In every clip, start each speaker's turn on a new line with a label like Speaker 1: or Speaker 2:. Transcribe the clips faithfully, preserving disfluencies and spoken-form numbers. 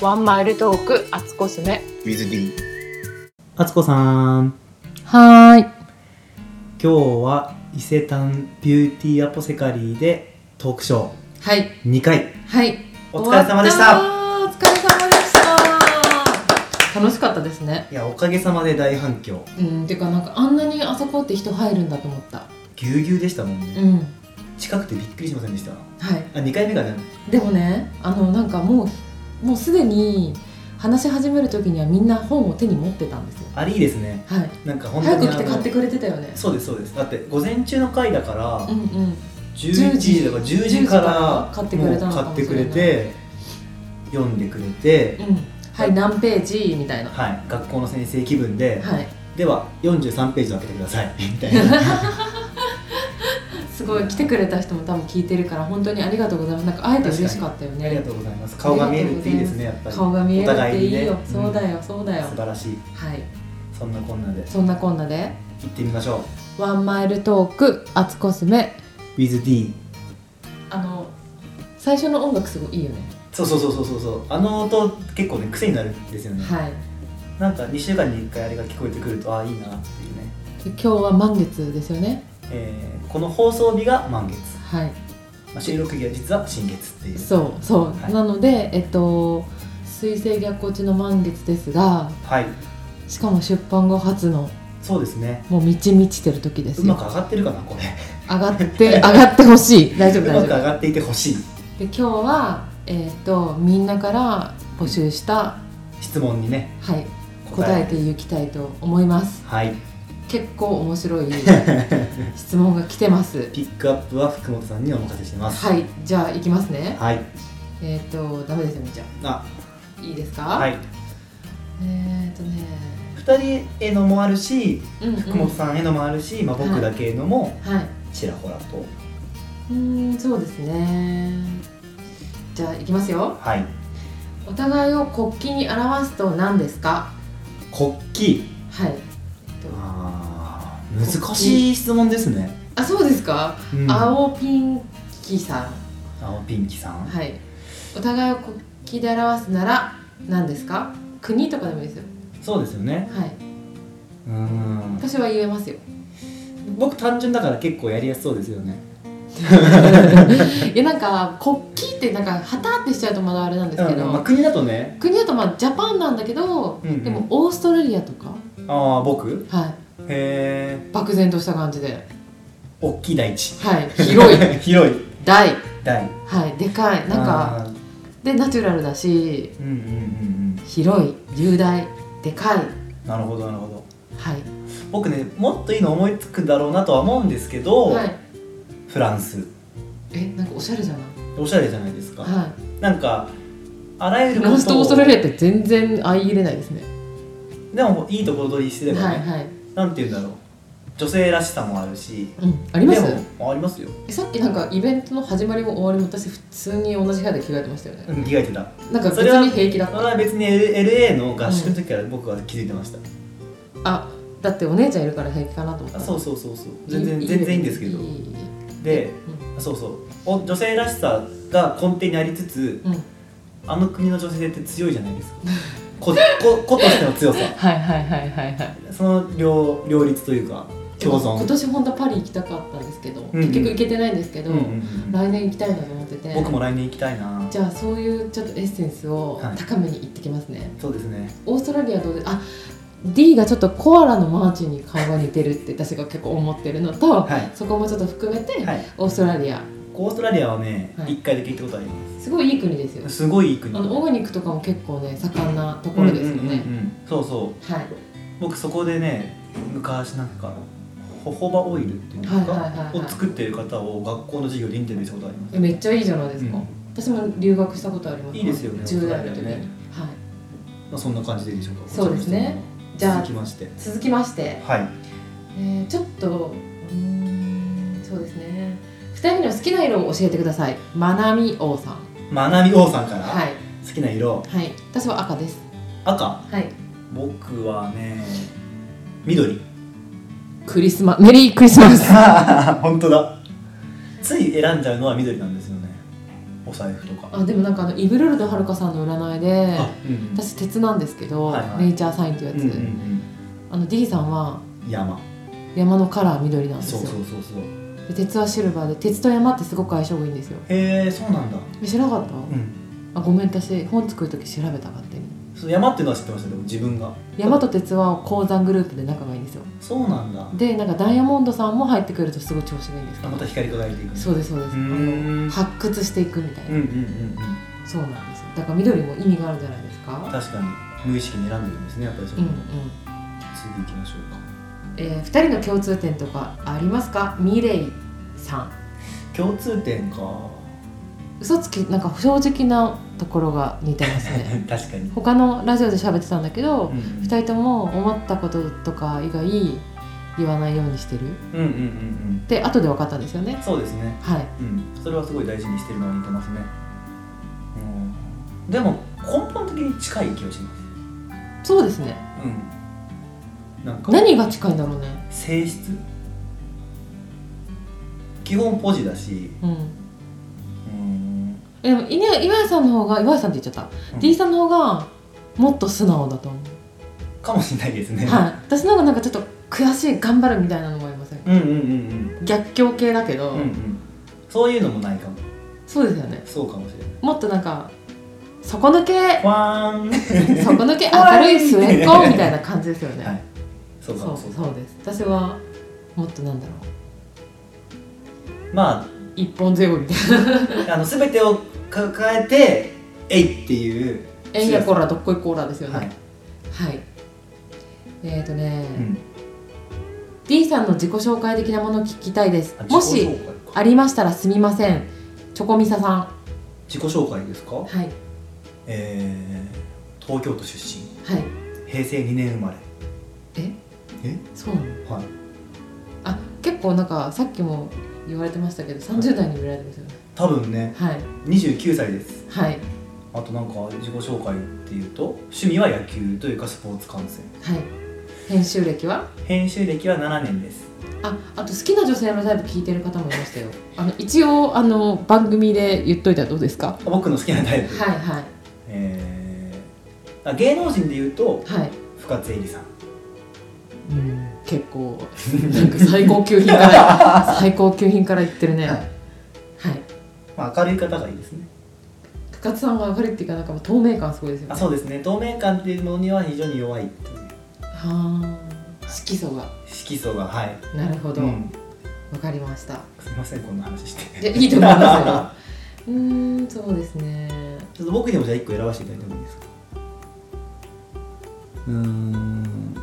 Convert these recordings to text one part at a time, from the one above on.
Speaker 1: ワンマイルトークあつこすめ
Speaker 2: with D。 あつこさん、
Speaker 1: はーい。
Speaker 2: 今日は伊勢丹ビューティーアポセカリーでトークショー
Speaker 1: はい
Speaker 2: にかい、
Speaker 1: はい、
Speaker 2: お疲れ様でした。
Speaker 1: お疲れ様でした。楽しかったですね。
Speaker 2: いや、おかげさまで大反響。
Speaker 1: うんてかなんかあんなにあそこって人入るんだと思った。
Speaker 2: ぎゅうぎゅうでしたもんね、
Speaker 1: うん、
Speaker 2: 近くてびっくりしませんでした？
Speaker 1: はい。
Speaker 2: あ、にかいめがね。
Speaker 1: でもね、あのなんかもうもうすでに話し始める時にはみんな本を手に持ってたんですよ。
Speaker 2: あれいいですね。
Speaker 1: はい。
Speaker 2: なんか本当に
Speaker 1: 早く来て買ってくれてたよね。
Speaker 2: そうですそうです。だって午前中の回だから、
Speaker 1: うんうん、
Speaker 2: じゅういちじとかじゅうじから
Speaker 1: 買ってくれたのかもしれない。
Speaker 2: 買ってくれて読んでくれて、
Speaker 1: うん、はい、何ページみたいな、
Speaker 2: はい、学校の先生気分で、
Speaker 1: はい、
Speaker 2: ではよんじゅうさんページを開けてくださいみたいな
Speaker 1: すごい来てくれた人も多分聞いてるから本当にありがとうございます。なんか会えて嬉しかったよね。
Speaker 2: ありがとうございます。顔が見えるっていいですね。やっぱり
Speaker 1: 顔が見えるっていいよ、
Speaker 2: ね、
Speaker 1: そうだよそうだよ、
Speaker 2: 素晴らしい。
Speaker 1: はい。
Speaker 2: そんなこんなで
Speaker 1: そんなこんなで
Speaker 2: 行ってみましょ
Speaker 1: う。ワンマイルトークあつこすめ
Speaker 2: with D。
Speaker 1: あの最初の音楽すごいいいよね。
Speaker 2: そうそうそうそうそうそう。あの音結構ね癖になるんですよね。
Speaker 1: はい。
Speaker 2: なんかにしゅうかんにいっかいあれが聞こえてくると、ああいいなっていうね。
Speaker 1: で今日は満月ですよね。
Speaker 2: えー、この放送日が満月。
Speaker 1: はい。
Speaker 2: まあ、収録日は実は新月っていう。
Speaker 1: そうそう、はい、なのでえっと水星逆行中の満月ですが、
Speaker 2: はい。
Speaker 1: しかも出版後初の、
Speaker 2: そうですね。
Speaker 1: もう満ち満ちてる時ですよ。
Speaker 2: うまく上がってるかなこれ。
Speaker 1: 上がって上がってほしい。大丈夫大丈夫。
Speaker 2: うまく上がっていてほしい。
Speaker 1: で今日はえっとみんなから募集した
Speaker 2: 質問にね、
Speaker 1: はい、答えていきたいと思います。
Speaker 2: はい。
Speaker 1: 結構面白い質問が来てます。
Speaker 2: ピックアップは福本さんにお任せします。
Speaker 1: はい、じゃあいきますね。
Speaker 2: はい。
Speaker 1: えっとダメですよみーちゃん。
Speaker 2: あ、
Speaker 1: いいですか？
Speaker 2: はい。
Speaker 1: えっとね、
Speaker 2: ふたりへのもあるし、
Speaker 1: うんうん、
Speaker 2: 福本さんへのもあるし、まあ、僕だけへのもちらほらと。
Speaker 1: うーん、そうですね。じゃあいきますよ。
Speaker 2: はい。
Speaker 1: お互いを国旗に表すと何ですか？
Speaker 2: 国旗。
Speaker 1: はい。
Speaker 2: あー、難しい質問ですね。
Speaker 1: あ、そうですか、うん、青ピンキさん。
Speaker 2: 青ピンキさん。
Speaker 1: はい。お互いを国旗で表すなら何ですか？国とかでもいいですよ。
Speaker 2: そうですよね。
Speaker 1: はい。
Speaker 2: うーん。
Speaker 1: 私は言えますよ。
Speaker 2: 僕単純だから結構やりやすそうですよね。
Speaker 1: いやなんか国旗ってなんか旗ってしちゃうとまだあれなんですけど、
Speaker 2: うんまあ、国だとね。
Speaker 1: 国だとまあジャパンなんだけど、うんうん、でもオーストラリアとか。
Speaker 2: ああ、僕？
Speaker 1: はい。
Speaker 2: へえ。
Speaker 1: 漠然とした感じで。
Speaker 2: 大きい大地。
Speaker 1: はい。広い。
Speaker 2: 広い。
Speaker 1: 大。
Speaker 2: 大。
Speaker 1: はい。でかい。なんかでナチュラルだし、
Speaker 2: うんうんうんうん、
Speaker 1: 広い、雄大、でかい。
Speaker 2: なるほどなるほど。
Speaker 1: はい。
Speaker 2: 僕ね、もっといいの思いつくんだろうなとは思うんですけど、はい、フランス。
Speaker 1: え、なんかおしゃれじゃない？
Speaker 2: おしゃれじゃないですか。はい。なんかあらゆる
Speaker 1: ことを。フランスとオーストラリアって全然相入れないですね。
Speaker 2: でもいいところ取りしてればね、はいはい、なんて言うんだろう、女性らしさもあるし、
Speaker 1: うん、あります？
Speaker 2: でもありますよ。
Speaker 1: さっきなんかイベントの始まりも終わりも私普通に同じ部屋で着替えてましたよね。
Speaker 2: うん、着替えてた。
Speaker 1: なんか別に平気だった。
Speaker 2: それは別に エルエー の合宿の時から僕は気づいてました。うん、
Speaker 1: あ、だってお姉ちゃんいるから平気かなと思った。
Speaker 2: そうそうそうそう。全然全然いいんですけど。で、うん、そうそう。女性らしさが根底にありつつ、うん、あの国の女性って強いじゃないですか。個, 個, 個としての強さ。
Speaker 1: はいはいはいはいはい。
Speaker 2: その 両, 両立というか共存。
Speaker 1: 今年本当はパリ行きたかったんですけど、うんうん、結局行けてないんですけど、うんうんうん、来年行きたいなと思ってて。
Speaker 2: 僕も来年行きたいな。
Speaker 1: じゃあそういうちょっとエッセンスを高めに行ってきますね。はい、そうですね。オーストラリアどうで、あ、D がちょっとコアラのマーチに顔が似てるって私が結構思ってるのと、はい、そこもちょっと含めて、はい、オーストラリア。
Speaker 2: オーストラリアはね、はい、いっかいだけ行ったことあります。
Speaker 1: すごいいい国ですよ。
Speaker 2: すごいいい国。
Speaker 1: あのオーガニックとかも結構ね盛んなところですよね。うんうんうんうん、
Speaker 2: そうそう。はい。僕そこでね、昔なんかホホバオイルっていうんですか、はいはいはいはい、を作ってる方を学校の授業でインタビューしたことあります。
Speaker 1: めっちゃいいじゃないですか。うん、私も留学したことあります。
Speaker 2: いいですよね。
Speaker 1: じゅう代の時に。はい。
Speaker 2: まあそんな感じでいいでしょうか。
Speaker 1: そうですね。じゃあ
Speaker 2: 続きまして。
Speaker 1: 続きまして。
Speaker 2: はい。
Speaker 1: えー、ちょっとうーんそうですね。ふたりの好きな色を教えてください。まなみ王さん。
Speaker 2: まなみ王さんから。
Speaker 1: はい。
Speaker 2: 好きな色。
Speaker 1: はい。私は赤です。
Speaker 2: 赤。
Speaker 1: はい。
Speaker 2: 僕はね、緑。
Speaker 1: クリスマメリークリスマス。
Speaker 2: 本当だ。つい選んじゃうのは緑なんですよね。おお財布とか。
Speaker 1: あでもなんかあのイブルルドはるかさんの占いで、うんうん、私鉄なんですけど、はいはい、ネイチャーサインっていうやつ、うんうんうん、あの D さんは
Speaker 2: 山
Speaker 1: 山のカラー緑なんですよ。
Speaker 2: そうそうそうそう。
Speaker 1: で鉄はシルバーで、鉄と山ってすごく相性がいいんですよ。
Speaker 2: へえ、そうなんだ。
Speaker 1: 知らなかった？
Speaker 2: うん、
Speaker 1: あごめん、私本作る時調べた勝手に。
Speaker 2: そう山っていうのは知ってました。でも自分が
Speaker 1: 山と鉄は鉱山グループで仲がいいんですよ。
Speaker 2: そうなんだ。
Speaker 1: でなんかダイヤモンドさんも入ってくるとすごい調子がいいんですけど、
Speaker 2: また光り輝いていく。
Speaker 1: そうですそうです。あの発掘していくみたいな、
Speaker 2: うんうんうんうん、
Speaker 1: そうなんですよ。だから緑も意味があるじゃないですか。
Speaker 2: 確かに無意識に選んでるんですね、やっぱりそれも、うんうん、次行きましょうか。
Speaker 1: えー、ふたりの共通点とかありますか？ミレイさん。
Speaker 2: 共通点か。
Speaker 1: 嘘つき、なんか正直なところが似てますね
Speaker 2: 確かに。
Speaker 1: 他のラジオで喋ってたんだけど、うんうん、ふたりとも思ったこととか以外言わないようにしてる、うんうんうんうん、で後で分かったんですよね。
Speaker 2: そうですね、はい、うん、それはすごい大事にしてるのは似てますね、うん、でも根本的に近い気がします。
Speaker 1: そうですね、うん、なんか何が近いんだろうね。
Speaker 2: 性質、基本ポジだし、うん、
Speaker 1: でも岩井さんの方が、岩井さんって言っちゃった、うん、D さんの方がもっと素直だと思う
Speaker 2: かもしれないですね。
Speaker 1: はい、私の方がなんかちょっと悔しい、頑張るみたいなのもありませんか？うんうんうんうん、逆境系だけど、うんうん、
Speaker 2: そういうのもないかも。
Speaker 1: そうですよね。
Speaker 2: そうかもしれない。
Speaker 1: もっとなんか底抜け
Speaker 2: わーん
Speaker 1: 底抜け明るい末っ子みたいな感じですよね。はい、
Speaker 2: そうかもそう
Speaker 1: そうです。私はもっとなんだろ
Speaker 2: う、まあ
Speaker 1: 一本背負いみたいな
Speaker 2: あの全てを抱えてえいっていう、
Speaker 1: えいやこらどっこいコーラですよね。はい、はい、えーとね、うん、D さんの自己紹介的なものを聞きたいです。もしありましたらすみません。チョコミサさん。
Speaker 2: 自己紹介ですか？
Speaker 1: はい、
Speaker 2: えー、東京都出身、
Speaker 1: はい、
Speaker 2: へいせいにねん生まれ。
Speaker 1: え
Speaker 2: え
Speaker 1: そうなの？
Speaker 2: はい。
Speaker 1: あ、結構なんかさっきも言われてましたけどさんじゅう代に見られてますよね。
Speaker 2: 多分ね、
Speaker 1: はい、
Speaker 2: にじゅうきゅうさいです。
Speaker 1: はい。
Speaker 2: あとなんか自己紹介っていうと趣味は野球というかスポーツ観戦。
Speaker 1: はい。編集歴は？編
Speaker 2: 集歴はななねんです。
Speaker 1: あ、あと好きな女性のタイプ聞いてる方もいましたよ。あの一応あの番組で言っといたらどうですか？
Speaker 2: 僕の好きなタイプ。
Speaker 1: はいはい。
Speaker 2: えー、あ芸能人で言うと、
Speaker 1: はい、
Speaker 2: 深津絵里さん。
Speaker 1: うん、結構なんか最高級品から最高級品から言ってるね。はい。はい、
Speaker 2: まあ明るい方がいいですね。
Speaker 1: 深津さんが明るいっていうかなんか透明感すごいですよね。
Speaker 2: あ、そうですね。透明感っていうものには非常に弱いという。は
Speaker 1: あ。色素が。
Speaker 2: 色素が、はい。
Speaker 1: なるほど。わ、うん、かりました。
Speaker 2: すみませんこんな話して。
Speaker 1: いやいいと思いますよ。うーん、そうですね。
Speaker 2: ちょっと僕にもじゃあいっこ選ばせていただいてもいいですか？うーん。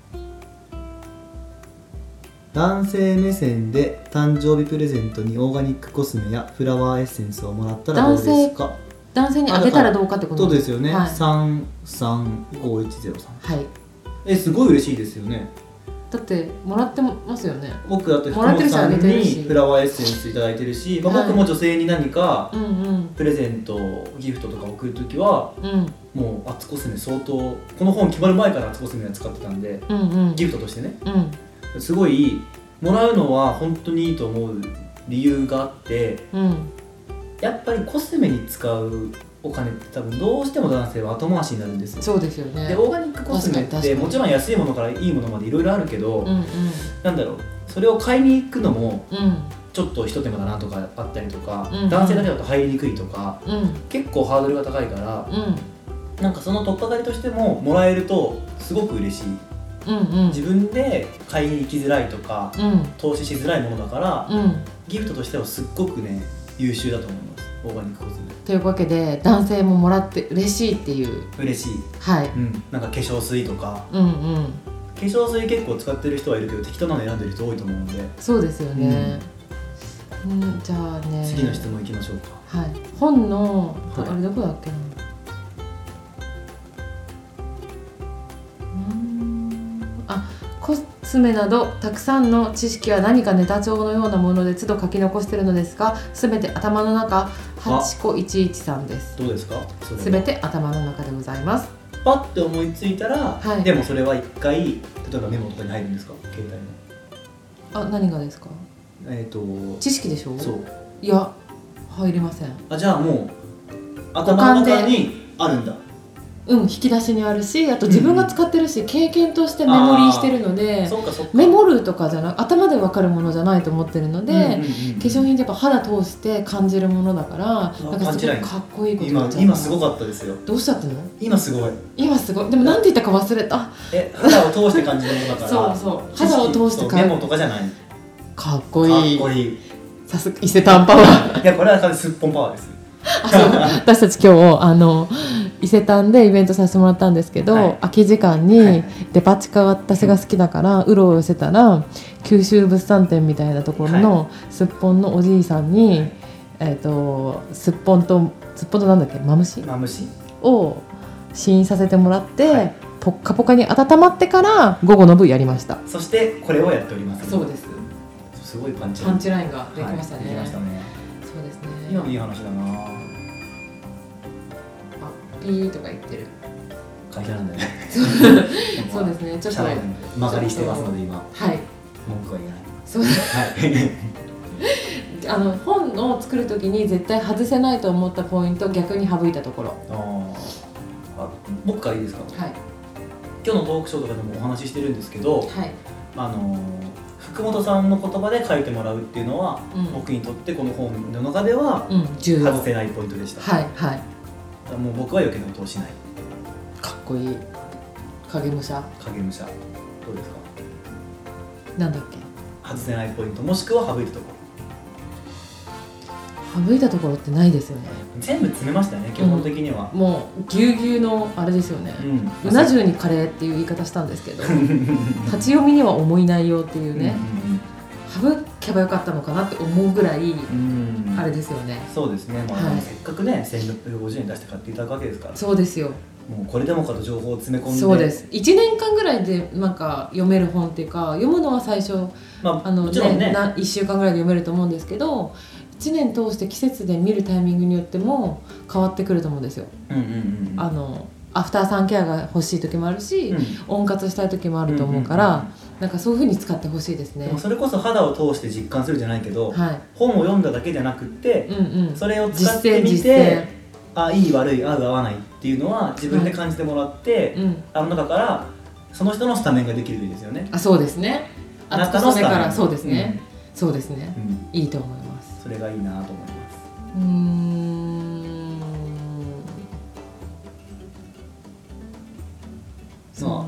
Speaker 2: 男性目線で誕生日プレゼントにオーガニックコスメやフラワーエッセンスをもらったらどうですか？
Speaker 1: 男性にあげたらどうかってこと
Speaker 2: ですよね。はい、さんさんごいちゼロさん。
Speaker 1: はい。
Speaker 2: え、すごい嬉しいですよね。
Speaker 1: だってもらってますよね。
Speaker 2: 僕だって福本さんにフラワーエッセンスいただいてるし、まあ、僕も女性に何かプレゼント、ギフトとか送るときは、うん、もうアツコスメ相当この本決まる前からアツコスメは使ってたんで、うんうん、ギフトとしてね、うん、すごいもらうのは本当にいいと思う理由があって、うん、やっぱりコスメに使うお金って多分どうしても男性は後回しになるんですよ。
Speaker 1: そうですよね。
Speaker 2: でオーガニックコスメってもちろん安いものからいいものまでいろいろあるけど、うんうん、なんだろう、それを買いに行くのもちょっと一手間だなとかあったりとか、うんうん、男性だけだと入りにくいとか、うん、結構ハードルが高いから、うん、なんかその取っかかりとしてももらえるとすごく嬉しい、うんうん、自分で買いに行きづらいとか、うん、投資しづらいものだから、うん、ギフトとしてはすっごくね優秀だと思います、オーガニックコスメ。
Speaker 1: というわけで男性ももらって嬉しいっていう。
Speaker 2: 嬉しい。
Speaker 1: はい、
Speaker 2: うん、なんか化粧水とか、
Speaker 1: うんうん、
Speaker 2: 化粧水結構使ってる人はいるけど適当なの選んでる人多いと思うので。
Speaker 1: そうですよね、うん、うん、じゃあね
Speaker 2: 次の質問いきましょうか。
Speaker 1: はい、本の、はい、あれどこだっけな、コスメなどたくさんの知識は何かネタ帳のようなもので都度書き残しているのですが、すべて頭の中はちこいちいちさんです。
Speaker 2: どうですか？
Speaker 1: すべて頭の中でございます。
Speaker 2: パッて思いついたら、はい、でもそれは一回例えばメモとかに入るんですか？携帯の。
Speaker 1: あ、何がですか？
Speaker 2: えっと
Speaker 1: 知識でしょ？
Speaker 2: そう。
Speaker 1: いや、 入りません。
Speaker 2: あ、じゃあもう頭の中にあるんだ。
Speaker 1: うん、引き出しにあるし、あと自分が使ってるし、うん、経験としてメモリーしてるので、
Speaker 2: そっかそっか、
Speaker 1: メモるとかじゃなく頭で分かるものじゃないと思ってるので、うんうんうん、化粧品ってやっぱ肌通して感じるものだから、なんかすごいかっこいいこと言っちゃった。
Speaker 2: 今、今すごかったですよ。
Speaker 1: どうしちゃったの？
Speaker 2: 今すごい。
Speaker 1: 今すごい。でもなんて言ったか忘れた。
Speaker 2: え、肌を通して感じるものだから
Speaker 1: そうそう、肌を通して
Speaker 2: 感じるメモとかじゃない。
Speaker 1: かっこいい。
Speaker 2: かっこいい。
Speaker 1: さすが伊勢丹パワー。
Speaker 2: いや、これは完全すっぽんパワーです。
Speaker 1: あ、そう、私たち今日あの伊勢丹でイベントさせてもらったんですけど、はい、空き時間にデパ地下私が好きだからうろうろしてたら、九州物産展みたいなところのすっぽんのおじいさんに、はい、えーとすっぽんとすっぽんとなんだっけ、マムシ
Speaker 2: マムシ
Speaker 1: を試飲させてもらって、はい、ポッカポカに温まってから午後の部やりました。
Speaker 2: そしてこれをやっております、ね、
Speaker 1: そうです。
Speaker 2: すごいパンチライン、
Speaker 1: パンチラインができましたね。
Speaker 2: はい、できましたね。
Speaker 1: そうですね。
Speaker 2: 今いい話だな。
Speaker 1: ピーとか言ってる
Speaker 2: 会社なんだよね。
Speaker 1: そうですね。ちょっと
Speaker 2: 曲がりしてますので今。
Speaker 1: はい。
Speaker 2: 文句は言えない。
Speaker 1: そうです。はい。あの本を作るときに絶対外せないと思ったポイント、逆に省いたところ。
Speaker 2: ああ。僕からいいですか。
Speaker 1: はい。
Speaker 2: 今日のトークショーとかでもお話ししてるんですけど、
Speaker 1: はい。
Speaker 2: あの福本さんの言葉で書いてもらうっていうのは、うん、僕にとってこの本の中では、うん、外せないポイントでした。
Speaker 1: はいはい。
Speaker 2: もう僕は余計なことをしない。
Speaker 1: かっこいい。影武者。
Speaker 2: 影武者。どうですか。
Speaker 1: なんだっけ。
Speaker 2: 外せないポイント、もしくは省いたとこ
Speaker 1: ろ。省いたところってないですよね。
Speaker 2: 全部詰めましたよね、基本的には。
Speaker 1: うん、もうぎゅうぎゅうのあれですよね。うな重にカレーっていう言い方したんですけど、立ち読みには重い内容っていうね。省けばよかったのかなって思うぐらいあれですよね。
Speaker 2: そうですね。まあ、はい、せっかくねせんろっぴゃくごじゅうえん出して買っていただくわけですから。
Speaker 1: そうですよ。
Speaker 2: もうこれでもかと情報を詰め込んで。
Speaker 1: そうです。いちねんかんぐらいでなんか読める本っていうか、読むのは最初、まあ、あのもちろんね、いっしゅうかんぐらいで読めると思うんですけど、いちねん通して季節で見るタイミングによっても変わってくると思うんですよ。うんうんうん、あのアフターサンケアが欲しい時もあるし、うん、温活したい時もあると思うから、うんうんうん、なんかそういう風に使ってほしいですね。
Speaker 2: でもそれこそ肌を通して実感するじゃないけど、はい、本を読んだだけじゃなくって、うんうん、それを使ってみて、あ、いい悪い合う合わないっていうのは自分で感じてもらって、はい、うん、あの中からその人のスタメンができるんですよね。
Speaker 1: あ、そうですね。あなたのスタメンからそうですね、うん、そうですね、うん、いいと思います。
Speaker 2: それがいいなと思います。
Speaker 1: うーん、そう、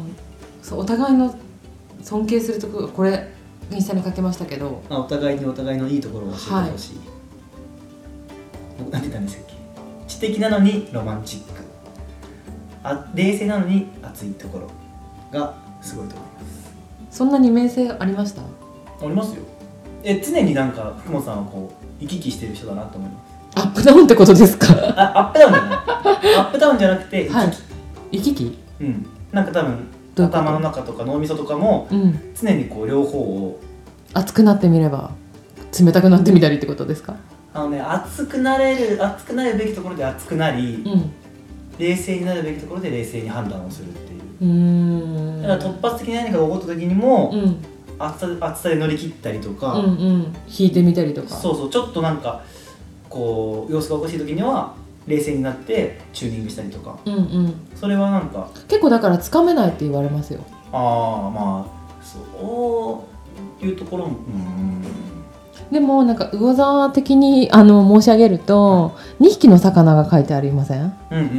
Speaker 1: そう、お互いの尊敬するところ、これインスタに書けましたけど、
Speaker 2: あ、お互いにお互いのいいところを教えてほしい、はい、なんて言ったんですっけ。知的なのにロマンチック、あ、冷静なのに熱いところがすごいと思います。
Speaker 1: そんな二面性ありました？
Speaker 2: ありますよ。え、常になんか福本さんはこう行き来してる人だなと思います。
Speaker 1: アップダウンってことですか？
Speaker 2: あ、アップダウンじゃないアップダウンじゃなくて行き来、はい、行き来、うん、なんか多分頭の中とか脳みそとかも、うん、常にこう両方を
Speaker 1: 熱くなってみれば冷たくなってみたりってことですか？
Speaker 2: あのね、熱くなれる熱くなるべきところで熱くなり、うん、冷静になるべきところで冷静に判断をするっていう。うーん、だから突発的に何かが起こった時にも、うん、熱さ、熱さで乗り切ったりとか、うんうん、
Speaker 1: 引いてみたりとか、
Speaker 2: そうそう、ちょっとなんかこう様子がおかしい時には冷静になってチューニングしたりとか、うんうん、それはなんか
Speaker 1: 結構だからつかめないって言われますよ。
Speaker 2: ああ、まあそういうところも、うん、
Speaker 1: でもなんか魚座的にあの申し上げると、はい、にひきの魚が書いてありません？うんうんうんうん、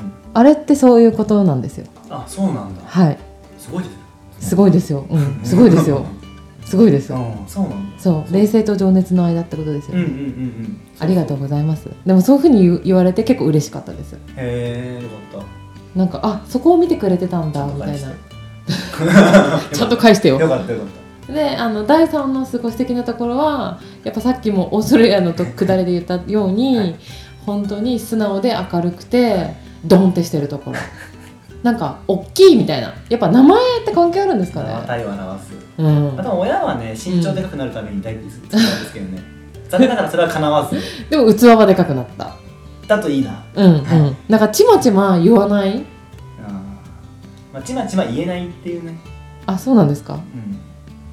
Speaker 1: あれってそういうことなんですよ。
Speaker 2: あ、そうなんだ。
Speaker 1: はい。
Speaker 2: すごいですよ。
Speaker 1: すごいですよ。うん、すごいですよ。すごいですよ。
Speaker 2: あ、そうなんだ。
Speaker 1: そう、冷静と情熱の間ってことですよ。うんうんうんうん。ありがとうございます。でもそういうふうに言われて結構嬉しかったです。へ
Speaker 2: え、よかった。
Speaker 1: なんか、あ、そこを見てくれてたんだみたいな。ちゃんと返してよ。
Speaker 2: よかったよかった。
Speaker 1: で、あのだいさんのすごい素敵なところはやっぱさっきもオーストラリアのと下りで言ったように、はい、本当に素直で明るくてドンってしてるところ、なんか大きいみたいな、やっぱ名前って関係あるんですかね。
Speaker 2: 体を表す、うん、あと親はね身長でかくなるために大体するんですけどね、うん、残念ながらそれは叶わず
Speaker 1: でも器はでかくなった
Speaker 2: だといいな。
Speaker 1: うんうん、はい、なんかちまちま言わない、
Speaker 2: あ、まあ、ちまちま言えないっていうね。
Speaker 1: あ、そうなんですか。うん、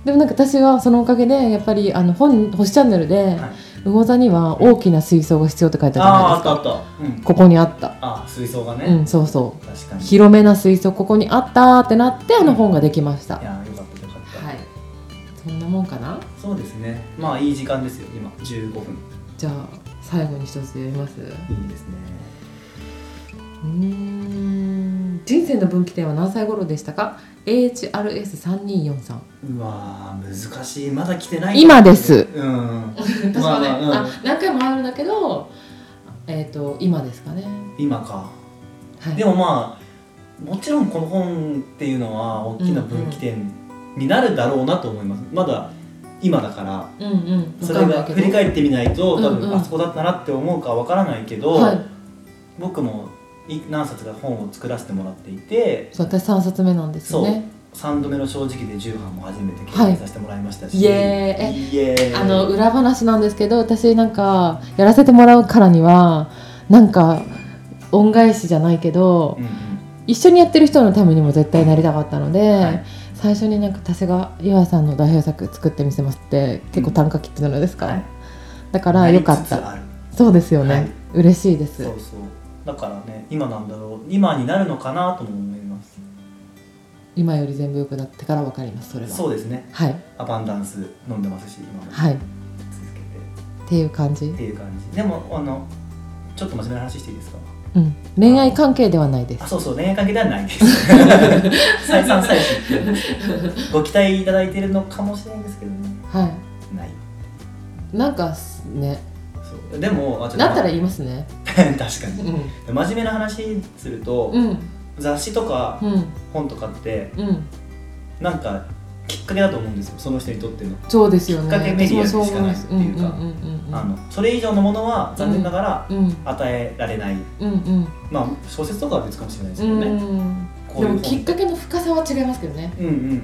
Speaker 1: でもなんか私はそのおかげでやっぱりあの本星チャンネルで、はい、魚座には大きな水槽が必要って書いてあるじゃないですか。
Speaker 2: あーあったあった、うん、
Speaker 1: ここにあった。
Speaker 2: あ水槽がね、
Speaker 1: うんそうそう。
Speaker 2: 確かに
Speaker 1: 広めな水槽ここにあったってなってあの本ができました。うん、
Speaker 2: いやよかったよかった。
Speaker 1: はい。そんなもんかな。
Speaker 2: そうですね。まあいい時間ですよ今じゅうごふん。
Speaker 1: じゃあ最後に一つ読みます。いい
Speaker 2: ですね。
Speaker 1: うーん人生の分岐点は何歳頃でしたか？ エイチアールエスさんにーよんさん。
Speaker 2: うわ難しい。まだ来てない。
Speaker 1: 今です。
Speaker 2: うん。
Speaker 1: 確かね、うん、あ何回もあるんだけど、えっと今ですかね。
Speaker 2: 今か。はい、でもまあもちろんこの本っていうのは大きな分岐点になるだろうなと思います。うんうん、まだ今だから、うんうん、それが振り返ってみないと多分あそこだったなって思うかわからないけど、はい、僕も何冊か本を作らせてもらっていて、
Speaker 1: そう私さんさつめなんですよね。
Speaker 2: そうさんどめの正直でじゅうはんも初めて経験させてもらいましたし、
Speaker 1: はい、イエーイ。イエーイ。あの裏話なんですけど、私なんかやらせてもらうからにはなんか恩返しじゃないけど、うんうん、一緒にやってる人のためにも絶対なりたかったので、はい、最初になんか私が岩さんの代表作作ってみせますって結構単価切ってたのですか、うんはい、だからよかった。そうですよね、はい、嬉しいです。
Speaker 2: そうそうだからね今なんだろう今になるのかなとも思います。
Speaker 1: 今より全部良くなってから分かります。それは
Speaker 2: そうですね、
Speaker 1: はい、
Speaker 2: アバンダンス飲んでますし今も
Speaker 1: はい
Speaker 2: 続けて
Speaker 1: っていう感じ
Speaker 2: っていう感じでもあのちょっと真面目な話していいですか？
Speaker 1: うん、恋愛関係ではないです。
Speaker 2: あそうそう恋愛関係ではないです再三再四ってご期待いただいているのかもしれないんですけどね。
Speaker 1: はい
Speaker 2: ない
Speaker 1: なんかね
Speaker 2: そうでも
Speaker 1: なったら言いますね
Speaker 2: 確かに、うん、真面目な話すると、うん、雑誌とか、うん、本とかって、うん、なんかきっかけだと思うんですよその人にとっての。
Speaker 1: そうですよね。
Speaker 2: きっかけメディアでしかないっていうかそれ以上のものは残念ながら与えられない、うんうん、まあ小説とかは別かもしれないですけどね、うん、
Speaker 1: こういうでもきっかけの深さは違いますけどね。
Speaker 2: うんうんうんうん、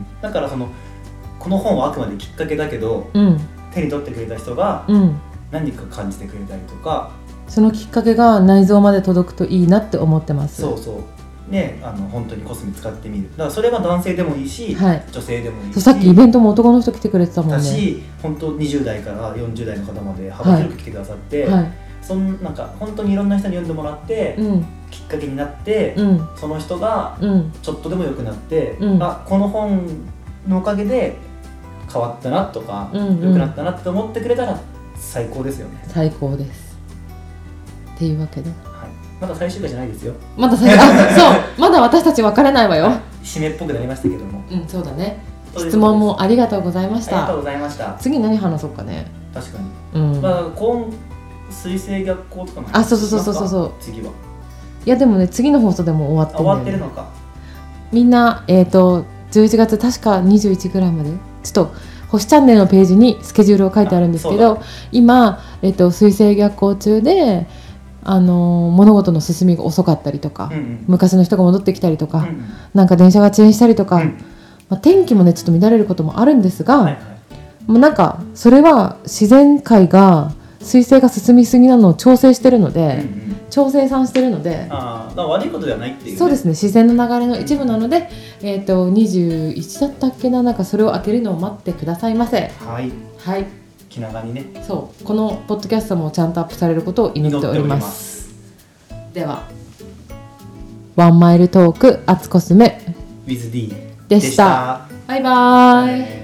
Speaker 2: だからそのこの本はあくまできっかけだけど、うん、手に取ってくれた人が何か感じてくれたりとか、
Speaker 1: そのきっかけが内臓まで届くといいなって思ってます。
Speaker 2: そうそうね、あの本当にコスメ使ってみる。だからそれは男性でもいいし、はい、女性でもいいし、
Speaker 1: さっきイベントも男の人来てくれてたもんね。
Speaker 2: だし、本当にじゅう代からよんじゅう代の方まで幅広く来てくださって、はいはい、そんなんか本当にいろんな人に読んでもらって、うん、きっかけになって、うん、その人がちょっとでも良くなって、うん、あこの本のおかげで変わったなとか、うんうん、良くなったなって思ってくれたら最高ですよね。
Speaker 1: 最高です。っていうわけで。
Speaker 2: まだ最終回じゃないですよ。
Speaker 1: まだ最あそうまだ私たち別れないわよ。
Speaker 2: 締めっぽくなりましたけども。
Speaker 1: うんそうだね。質問もありがとうございました。
Speaker 2: ありがとうございました。
Speaker 1: 次何話そうかね。
Speaker 2: 確かに。うん。まあ今水星逆行とかも
Speaker 1: あそうそうそうそうそう
Speaker 2: 次は。
Speaker 1: いやでもね次の放送でも終わってる、
Speaker 2: ね、終わってるのか。
Speaker 1: みんなえっ、ー、とじゅういちがつ確かにじゅういちぐらいまでちょっと星チャンネルのページにスケジュールを書いてあるんですけど、今えっ、ー、と水星逆行中で。あの物事の進みが遅かったりとか、うんうん、昔の人が戻ってきたりとか、うんうん、なんか電車が遅延したりとか、うんまあ、天気もねちょっと乱れることもあるんですが、はいはい、もうなんかそれは自然界が水星が進みすぎなのを調整してるので、うんうん、調整算してるので
Speaker 2: あだから悪いことではないっていう、ね、
Speaker 1: そうですね自然の流れの一部なので、えー、とにじゅういちだったっけななんかそれを開けるのを待ってくださいませ。
Speaker 2: はい、
Speaker 1: はい
Speaker 2: 気長にね。
Speaker 1: そうこのポッドキャストもちゃんとアップされることを祈っております。ではワンマイルトークアツコスメ
Speaker 2: with D
Speaker 1: でした。バイバーイ。